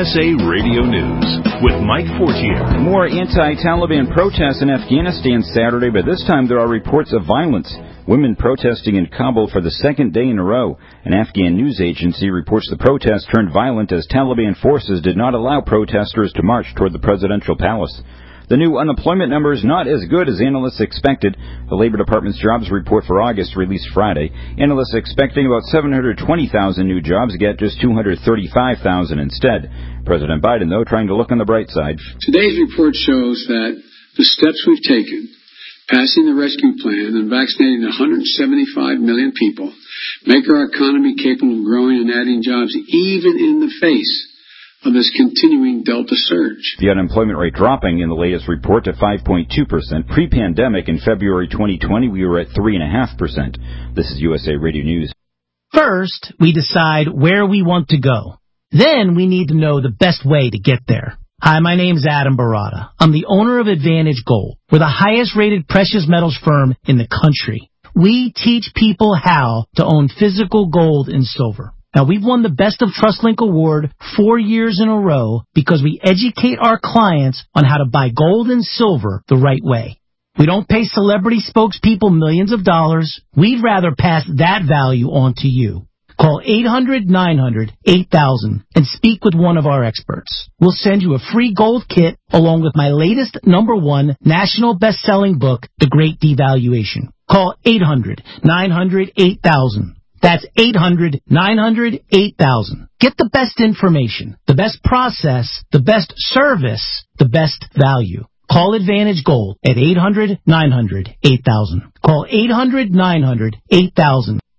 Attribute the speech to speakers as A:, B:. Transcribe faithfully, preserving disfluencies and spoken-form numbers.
A: S A Radio News with Mike Fortier.
B: More anti-Taliban protests in Afghanistan Saturday, but this time there are reports of violence. Women protesting in Kabul for the second day in a row. An Afghan news agency reports the protests turned violent as Taliban forces did not allow protesters to march toward the presidential palace. The new unemployment number is not as good as analysts expected. The Labor Department's jobs report for August released Friday. Analysts expecting about seven hundred twenty thousand new jobs get just two hundred thirty-five thousand instead. President Biden, though, trying to look on the bright side.
C: Today's report shows that the steps we've taken, passing the rescue plan and vaccinating one hundred seventy-five million people, make our economy capable of growing and adding jobs even in the face of this continuing Delta surge.
B: The unemployment rate dropping in the latest report to five point two percent. Pre-pandemic in February twenty twenty, we were at three point five percent. This is U S A Radio News.
D: First, we decide where we want to go. Then we need to know the best way to get there. Hi, my name's Adam Barata. I'm the owner of Advantage Gold. We're the highest-rated precious metals firm in the country. We teach people how to own physical gold and silver. Now, we've won the Best of TrustLink Award four years in a row because we educate our clients on how to buy gold and silver the right way. We don't pay celebrity spokespeople millions of dollars. We'd rather pass that value on to you. Call eight hundred nine hundred eight thousand and speak with one of our experts. We'll send you a free gold kit along with my latest number one national best-selling book, The Great Devaluation. Call eight hundred nine hundred eight thousand. That's eight hundred nine hundred eight thousand. Get the best information, the best process, the best service, the best value. Call Advantage Gold at eight hundred nine hundred eight thousand. Call eight hundred nine hundred eight thousand.